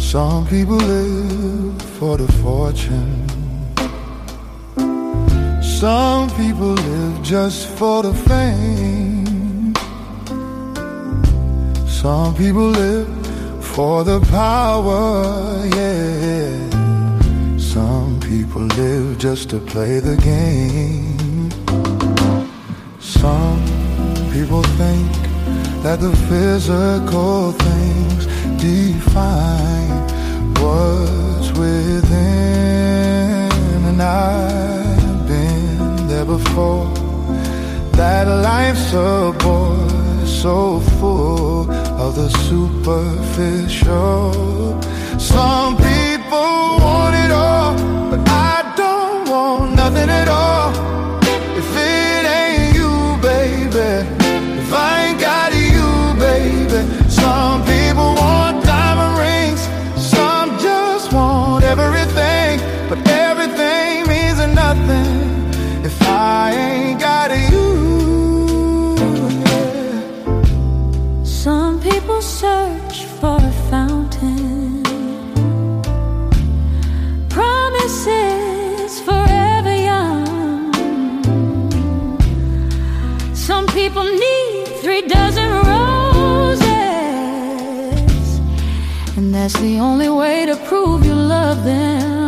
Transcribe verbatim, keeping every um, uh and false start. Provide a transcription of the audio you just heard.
Some people live for the fortune. Some people live just for the fame. Some people live for the power, yeah. Some people live just to play the game. Some people think that the physical things define what's within, and I've been there before. That life's a bore, so full of the superficial. Some people want it all, but I don't want nothing at all. If it ain't you, baby, if I ain't got you, baby. Some people want diamond rings, some just want everything, but everything means nothing if I ain't got you. Some people search for a fountain, promises forever young. Some people need three dozen roses, and that's the only way to prove you love them.